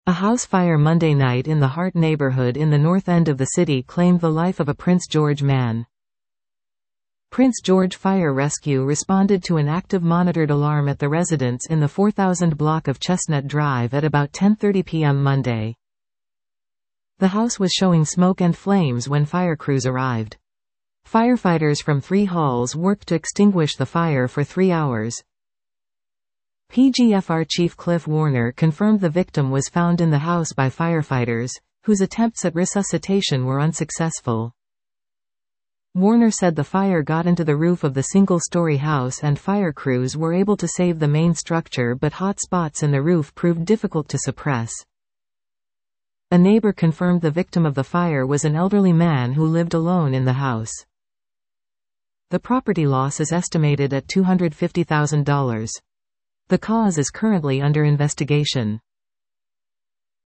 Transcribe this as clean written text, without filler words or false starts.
A house fire Monday night in the Hart neighborhood in the north end of the city claimed the life of a Prince George man. Prince George Fire Rescue responded to an active monitored alarm at the residence in the 4000 block of Chestnut Drive at about 10:30 p.m. Monday. The house was showing smoke and flames when fire crews arrived. Firefighters from 3 halls worked to extinguish the fire for 3 hours. PGFR Chief Cliff Warner confirmed the victim was found in the house by firefighters, whose attempts at resuscitation were unsuccessful. Warner said the fire got into the roof of the single-story house and fire crews were able to save the main structure, but hot spots in the roof proved difficult to suppress. A neighbor confirmed the victim of the fire was an elderly man who lived alone in the house. The property loss is estimated at $250,000. The cause is currently under investigation.